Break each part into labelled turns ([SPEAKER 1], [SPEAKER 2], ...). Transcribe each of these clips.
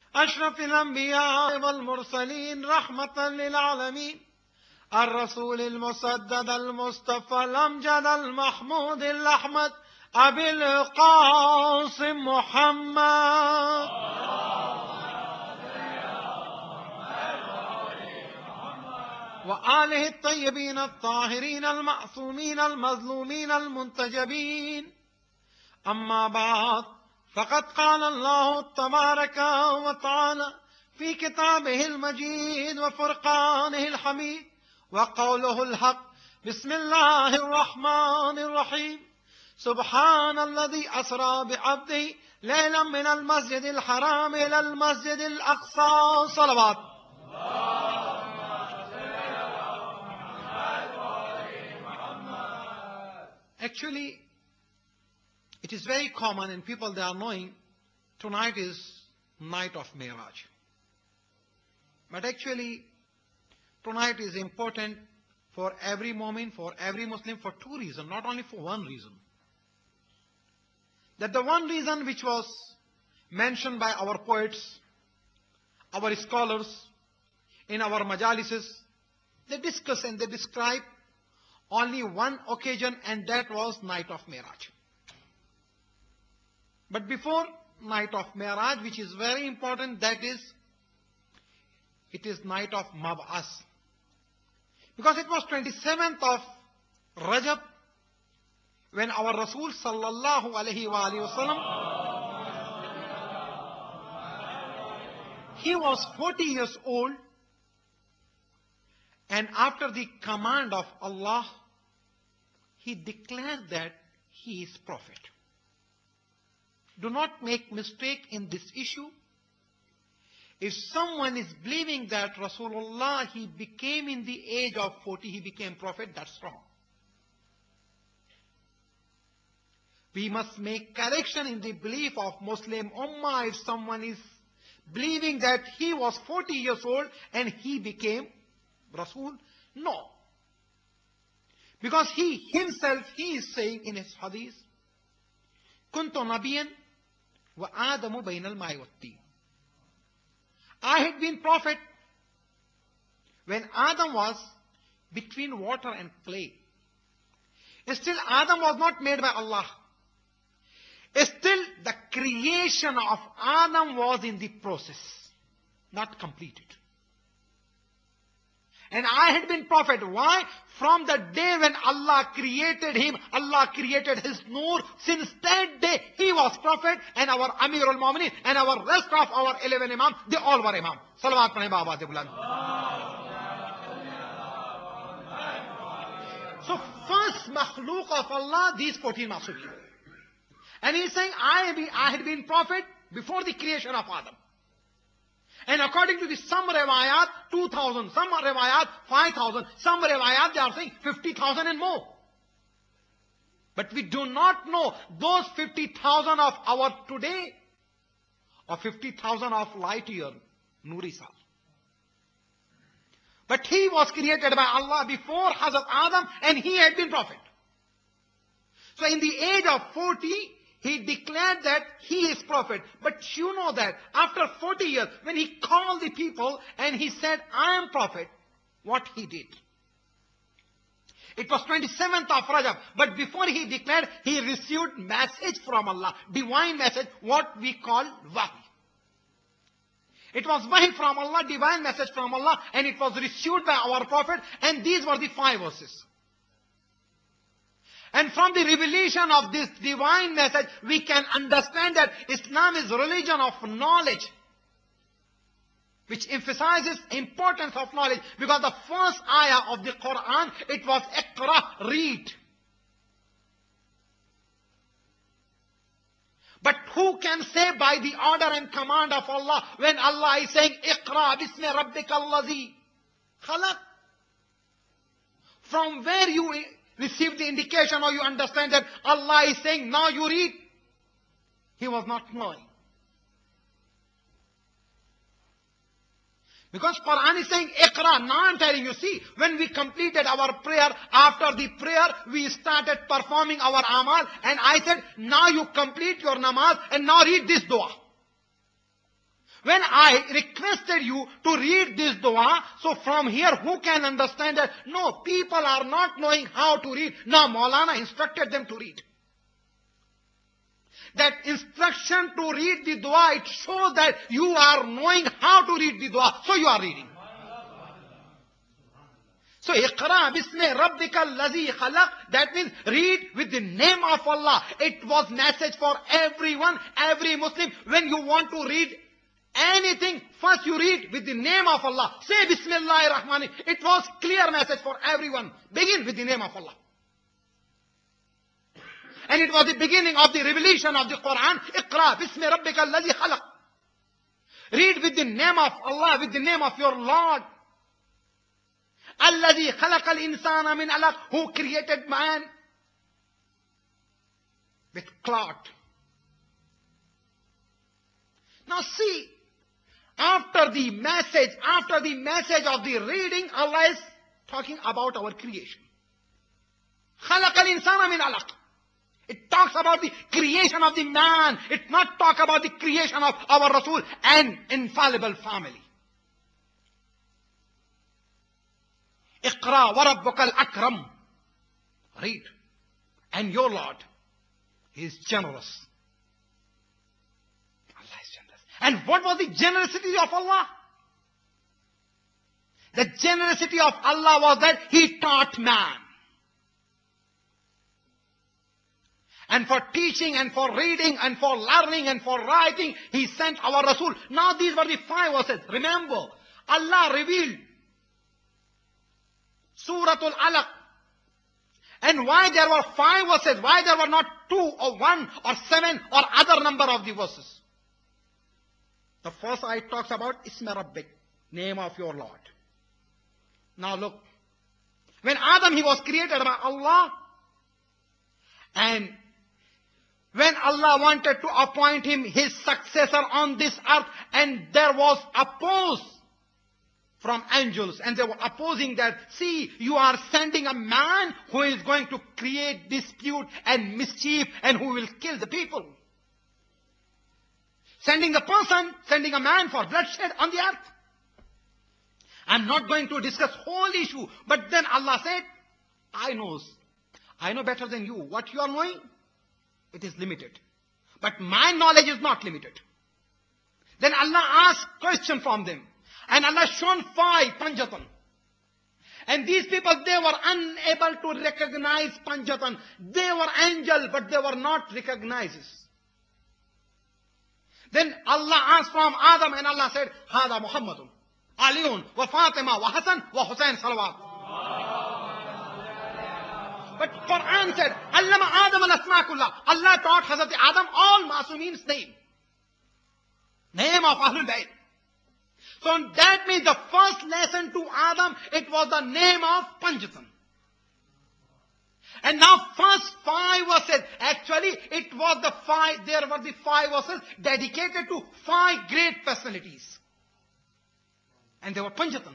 [SPEAKER 1] أشرف الأنبياء والمرسلين رحمة للعالمين الرسول المسدد المصطفى الأمجد المحمود الأحمد أبي القاسم محمد وآله الطيبين الطاهرين المعصومين المظلومين المنتجبين. أما بعد، فقد قال الله تبارك وتعالى في كتابه المجيد وفرقانه الحميد وقوله الحق: بسم الله الرحمن الرحيم. سبحان الذي أسرى بعبده ليلا من المسجد الحرام إلى المسجد الأقصى. صلوات. Actually, it is very common and people they are knowing tonight is night of Miraj. But actually, tonight is important for every Mu'min, for every Muslim, for two reasons, not only for one reason. That the one reason which was mentioned by our poets, our scholars, in our majalises, they discuss and they describe only one occasion, and that was night of Miraj. But before night of Miraj, which is very important, that is, it is night of Mab'as. Because it was 27th of Rajab when our Rasul sallallahu alaihi wasallam, he was 40 years old, and after the command of Allah, he declared that he is prophet. Do not make mistake in this issue. If someone is believing that Rasulullah, he became in the age of 40, he became prophet, that's wrong. We must make correction in the belief of Muslim Ummah if someone is believing that he was 40 years old and he became Rasul. No. Because he himself, he is saying in his hadith, Kuntu nabiyan wa Adamu bainal ma'i wat-tin. I had been prophet when Adam was between water and clay. Still Adam was not made by Allah. Still the creation of Adam was in the process, not completed. And I had been prophet. Why? From the day when Allah created him, Allah created his nur. Since that day, he was prophet, and our Amir al-Mu'minin and our rest of our 11 Imam, they all were Imam. Salawat Pane Baba Bulan. So first makhluk of Allah, these 14 Masukin. And he is saying, I had been prophet before the creation of Adam. And according to some riwayat, 2,000, some riwayat, 5,000, some riwayat, they are saying 50,000 and more. But we do not know those 50,000 of our today or 50,000 of light year, Nuri Sal. But he was created by Allah before Hazrat Adam, and he had been prophet. So in the age of 40, he declared that he is prophet. But you know that after 40 years, when he called the people and he said, I am prophet, what he did? It was 27th of Rajab. But before he declared, he received message from Allah. Divine message, what we call wahi. It was wahi from Allah, divine message from Allah, and it was received by our prophet. And these were the 5 verses. And from the revelation of this divine message, we can understand that Islam is a religion of knowledge, which emphasizes importance of knowledge. Because the first ayah of the Quran, it was Iqra, read. But who can say by the order and command of Allah, when Allah is saying, Iqra bismi rabbika allazi khalaq? From where you receive the indication or you understand that Allah is saying, now you read? He was not knowing. Because Quran is saying, Iqra. Now I'm telling you, see, when we completed our prayer, after the prayer, we started performing our amal, and I said, now you complete your namaz, and now read this dua. When I requested you to read this dua, so from here who can understand that? No, people are not knowing how to read. Now Maulana instructed them to read. That instruction to read the dua, it shows that you are knowing how to read the dua, so you are reading. So, Iqra bismi rabbika allazi khalaq, that means read with the name of Allah. It was message for everyone, every Muslim. When you want to read anything, first you read with the name of Allah. Say Bismillahir Rahmanir. It was clear message for everyone. Begin with the name of Allah. And it was the beginning of the revelation of the Quran. Iqra bismi rabbika allazi khalaq. Read with the name of Allah, with the name of your Lord. Allazi khalaqal insana min alaq, who created man with clot. Now see, after the message of the reading, Allah is talking about our creation. Khalaqal insana min alaq. It talks about the creation of the man. It not talk about the creation of our Rasul and infallible family. Iqra wa rabbukal akram. Read. And your Lord, He is generous. Allah is generous. And what was the generosity of Allah? The generosity of Allah was that He taught man. And for teaching and for reading and for learning and for writing, He sent our Rasul. Now these were the 5 verses. Remember, Allah revealed Suratul Alaq. And why there were 5 verses? Why there were not 2 or 1 or 7 or other number of the verses? The first ayat talks about Isma Rabbik, name of your Lord. Now look, when Adam, he was created by Allah, and when Allah wanted to appoint him his successor on this earth, and there was oppose from angels, and they were opposing that, see, you are sending a man who is going to create dispute and mischief and who will kill the people. Sending a person, sending a man for bloodshed on the earth. I'm not going to discuss whole issue, but then Allah said, I know better than you. What you are knowing, it is limited. But my knowledge is not limited. Then Allah asked question from them. And Allah shown 5 Panjatan. And these people, they were unable to recognize Panjatan. They were angel, but they were not recognized. Then Allah asked from Adam, and Allah said, Hada Muhammadun, Aliun, wa Fatima, wa Hasan, wa Hussein salawat. But Quran said, Allama Adam al-Asma'kullah. Allah taught Hazrat Adam all Masumin's name. Name of Ahlul Bayt. So that means the first lesson to Adam, it was the name of Panjatan. And now first 5 verses, actually it was there were the 5 verses dedicated to 5 great personalities. And they were Panjatan.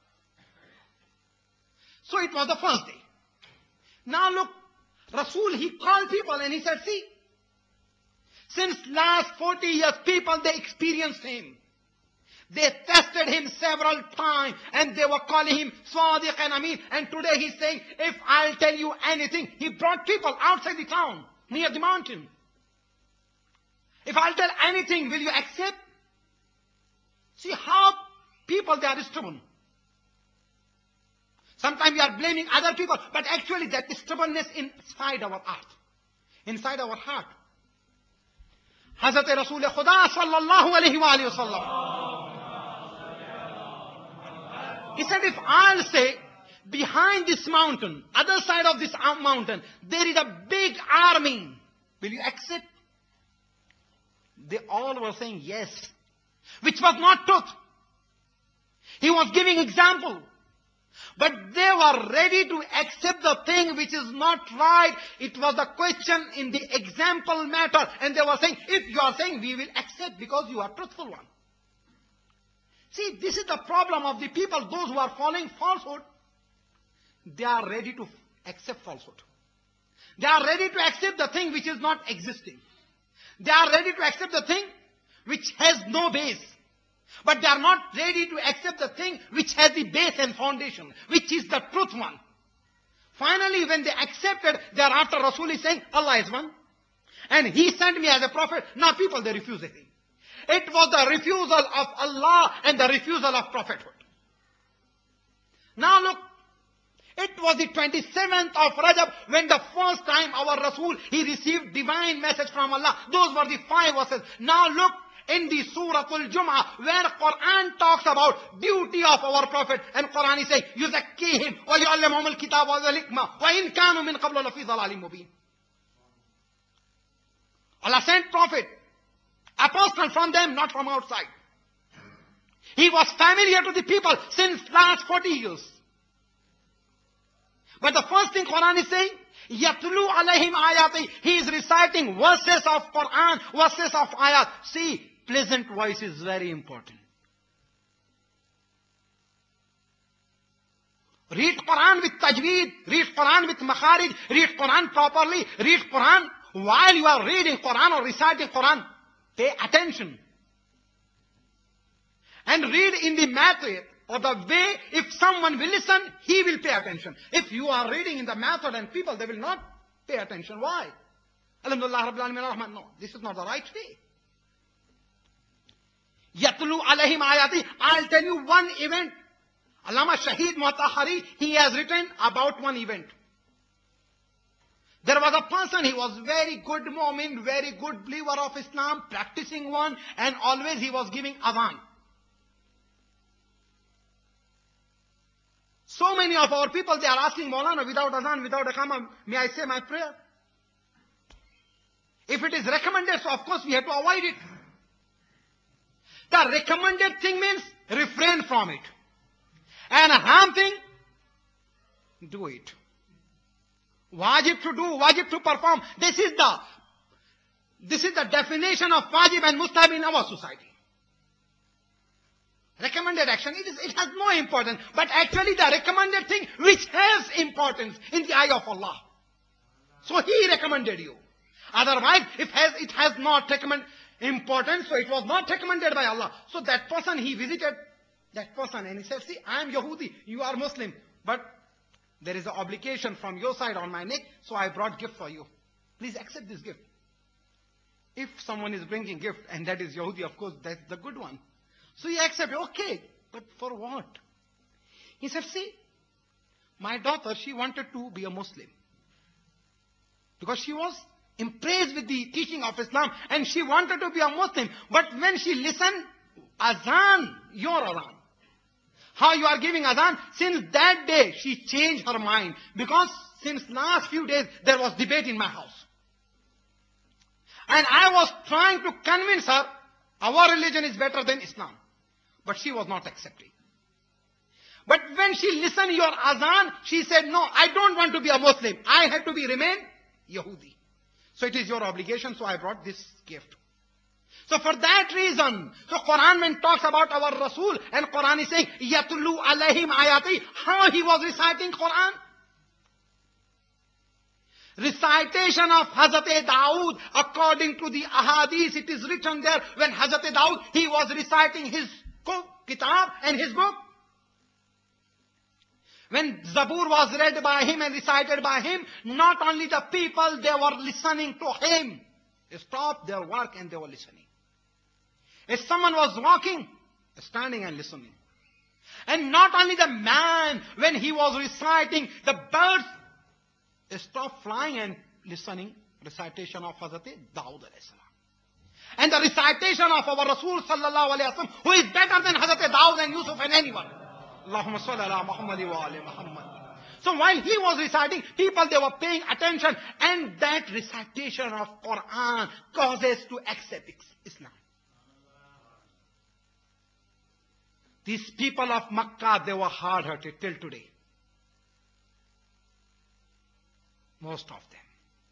[SPEAKER 1] So it was the first day. Now look, Rasul, he called people and he said, see, since last 40 years, people, they experienced him. They tested him several times and they were calling him Sadiq and Amin. And today he's saying, if I'll tell you anything, he brought people outside the town, near the mountain. If I'll tell anything, will you accept? See how people, they are stubborn. Sometimes we are blaming other people, but actually that stubbornness inside our heart. Inside our heart. Hazrat Rasul Khuda sallallahu alayhi wa sallam. He said, if I'll say, behind this mountain, other side of this mountain, there is a big army, will you accept? They all were saying yes, which was not truth. He was giving example. But they were ready to accept the thing which is not right. It was the question in the example matter. And they were saying, if you are saying, we will accept because you are truthful one. See, this is the problem of the people, those who are following falsehood. They are ready to accept falsehood. They are ready to accept the thing which is not existing. They are ready to accept the thing which has no base. But they are not ready to accept the thing which has the base and foundation, which is the truth one. Finally, when they accepted, thereafter Rasul is saying, Allah is one. And He sent me as a prophet. Now people, they refuse it. It was the refusal of Allah and the refusal of prophethood. Now look, it was the 27th of Rajab when the first time our Rasul, he received divine message from Allah. Those were the 5 verses. Now look in the Surah Al-Jum'ah where Quran talks about duty of our Prophet. And Quran is saying, يُزَكِّيهِمْ وَلِيُعَلِّمُهُمُ الْكِتَابَ وَالْحِكْمَةَ وَإِنْ كَانُوا مِنْ قَبْلُ لَفِي ضَلَالٍ مُبِينٍ. Allah sent Prophet, apostle from them, not from outside. He was familiar to the people since last 40 years. But the first thing Quran is saying, يَتْلُو عَلَيْهِمْ آيَاتِهِ. He is reciting verses of Quran, verses of ayat. See, pleasant voice is very important. Read Quran with tajweed, read Quran with makharij, read Quran properly, read Quran. While you are reading Quran or reciting Quran, pay attention. And read in the method or the way, if someone will listen, he will pay attention. If you are reading in the method and people, they will not pay attention. Why? Alhamdulillah Rabbil Alameen Ar-Rahman. No, this is not the right way. Yatlu alayhim ayati. I'll tell you one event. Allama Shahid Mutahari, he has written about one event. There was a person, he was very good mu'min, very good believer of Islam, practicing one, and always he was giving adhan. So many of our people, they are asking, Maulana, without adhan, without iqamah, may I say my prayer? If it is recommended, so of course we have to avoid it. The recommended thing means refrain from it. And a haram thing, do it. Wajib to do, wajib to perform. This is the definition of wajib and mustahab in our society. Recommended action, it has no importance. But actually the recommended thing which has importance in the eye of Allah. So He recommended you. Otherwise, it has not recommended importance, so it was not recommended by Allah. So that person, he visited that person and he said, see, I am Yahudi, you are Muslim. But there is an obligation from your side on my neck, so I brought gift for you. Please accept this gift. If someone is bringing gift and that is Yahudi, of course, that's the good one. So he accepted, okay, but for what? He said, see, my daughter, she wanted to be a Muslim. Because she was impressed with the teaching of Islam and she wanted to be a Muslim. But when she listened, azan, your azan. How you are giving adhan? Since that day, she changed her mind. Because since last few days, there was debate in my house. And I was trying to convince her, our religion is better than Islam. But she was not accepting. But when she listened your azan, she said, no, I don't want to be a Muslim. I have to remain Yahudi. So it is your obligation, so I brought this gift. So for that reason, so Quran when talks about our Rasul, and Quran is saying, Yatlu alayhim ayati, how he was reciting Quran? Recitation of Hazrat Dawood, according to the ahadith, it is written there, when Hazrat Dawood, he was reciting his kitab and his book. When Zabur was read by him and recited by him, not only the people, they were listening to him. They stopped their work and they were listening. If someone was walking, standing and listening. And not only the man, when he was reciting, the birds, they stopped flying and listening. Recitation of Hazrat Dawood alayhi salam. And the recitation of our Rasul sallallahu alayhi wa sallam, who is better than Hazrat Dawood and Yusuf and anyone. Allahumma salli ala Muhammad wa ali Muhammad. So while he was reciting, people, they were paying attention. And that recitation of Quran causes to accept Islam. These people of Makkah, they were hard-hearted till today. Most of them.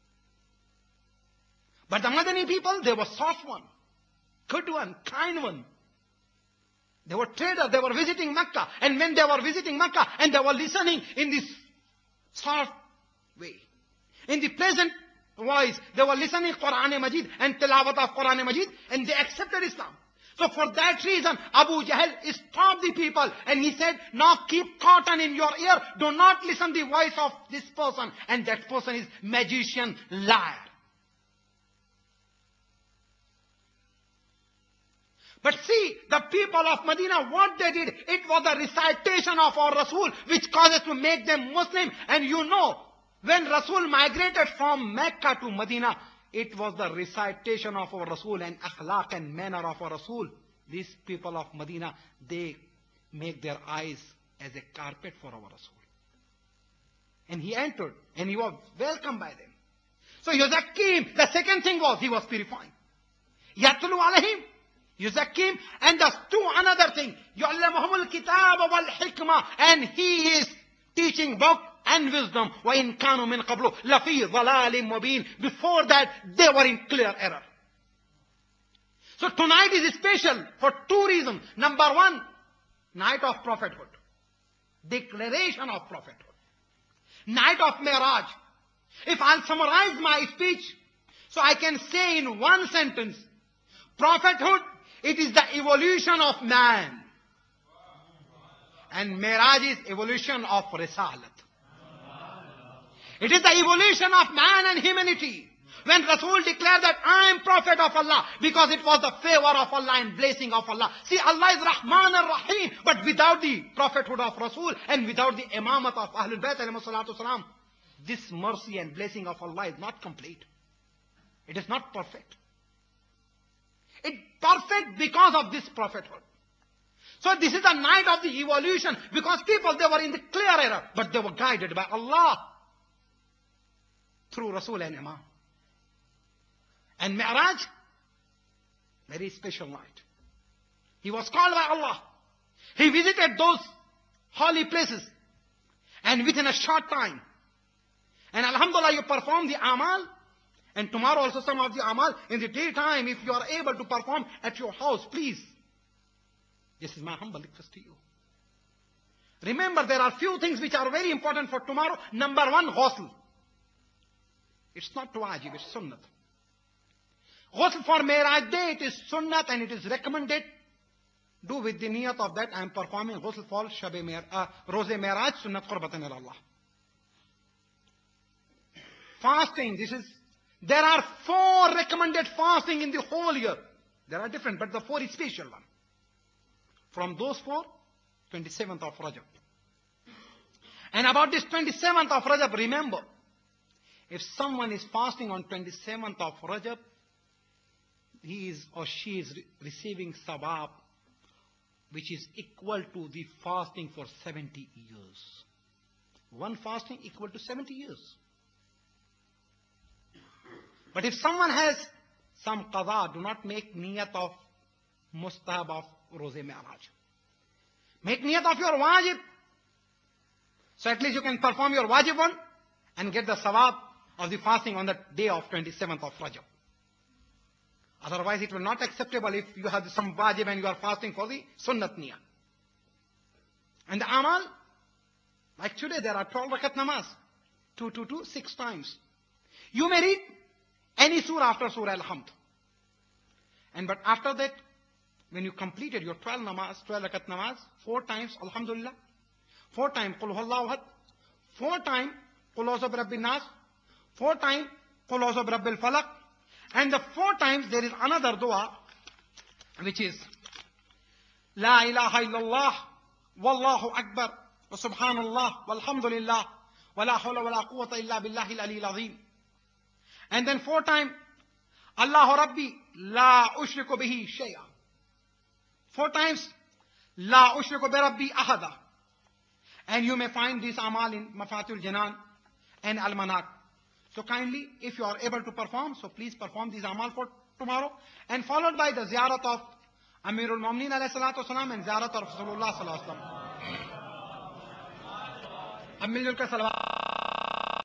[SPEAKER 1] But the Madani people, they were soft one, good one, kind one. They were traders, they were visiting Makkah. And when they were visiting Makkah, and they were listening in this soft way, in the pleasant voice, they were listening Quran Majid and Tilawat of Quran Majid, and they accepted Islam. So for that reason, Abu Jahl stopped the people and he said, now keep cotton in your ear. Do not listen the voice of this person. And that person is magician, liar. But see, the people of Medina, what they did, it was the recitation of our Rasul which causes to make them Muslim. And you know, when Rasul migrated from Mecca to Medina, it was the recitation of our Rasul and akhlaq and manner of our Rasul. These people of Medina, they make their eyes as a carpet for our Rasul. And he entered and he was welcomed by them. So Yuzakim, the second thing was he was purifying. Yatlu alayhim. Yuzakim, and the two another thing, yu'allimuhumul kitab wal hikmah, and he is teaching book and wisdom. Wa in kanu min qablu lafi dhalalim mubin. Before that, they were in clear error. So tonight is special for two reasons. Number one, night of prophethood, declaration of prophethood, night of Mi'raj. If I'll summarize my speech, so I can say in one sentence, prophethood, it is the evolution of man. And Mi'raj is evolution of Risalat. It is the evolution of man and humanity. When Rasul declared that I am prophet of Allah, because it was the favor of Allah and blessing of Allah. See, Allah is Rahman ar-Rahim, but without the prophethood of Rasul and without the imamat of Ahlul Bayt alayhi salatu wasalam, this mercy and blessing of Allah is not complete. It is not perfect. It's perfect because of this prophethood. So this is the night of the evolution, because people, they were in the clear error, but they were guided by Allah through Rasul and Imam. And Mi'raj, very special night. He was called by Allah. He visited those holy places, and within a short time. And alhamdulillah, you perform the amal. And tomorrow also some of the amal in the daytime, if you are able to perform at your house, please. This is my humble request to you. Remember, there are few things which are very important for tomorrow. Number one, ghusl. It's not wajib, it's sunnat. Ghusl for Mi'raj day, it is sunnat and it is recommended. Do with the niyat of that, I am performing ghusl for Roze Mi'raj, sunnat qurbatan ila Allah. Fasting, there are 4 recommended fasting in the whole year. There are different, but the 4 is special one. From those 4, 27th of Rajab. And about this 27th of Rajab, remember, if someone is fasting on 27th of Rajab, he is or she is receiving sawab, which is equal to the fasting for 70 years. One fasting equal to 70 years. But if someone has some qada, do not make niyat of mustahab of Roze Mi'raj. Make niyat of your wajib. So at least you can perform your wajib one and get the sawab of the fasting on the day of 27th of Rajab. Otherwise it will not acceptable if you have some wajib and you are fasting for the sunnat niyah. And the amal, like today there are 12 rakat namaz. 2, 2, 2, 6 times. You may read any surah after Surah Al-Hamd. But after that, when you completed your 12 rakat namaz, 4 times Alhamdulillah, 4 times Qul Huwallahu Ahad, 4 times Qul A'udhu Birabbin Nas, 4 times Qul A'udhu Birabbil Falaq, and the 4 times there is another dua, which is La ilaha illallah, wallahu akbar, wa subhanallah, walhamdulillah, wa la hawla wa la quwwata illa billahi al-aliyyil azim. And then 4 times, Allahu Rabbi, la ushriku bihi shay'a. 4 times, la ushriku bi Rabbi ahada. And you may find this amal in Mafatul Janan and Al-Manak. So kindly, if you are able to perform, so please perform this amal for tomorrow. And followed by the ziyarat of Amirul Mu'mineen alayhi salatu wasalam and ziyarat of Rasulullah sallallahu alayhi wa sallam. Ab miljul kar salawat.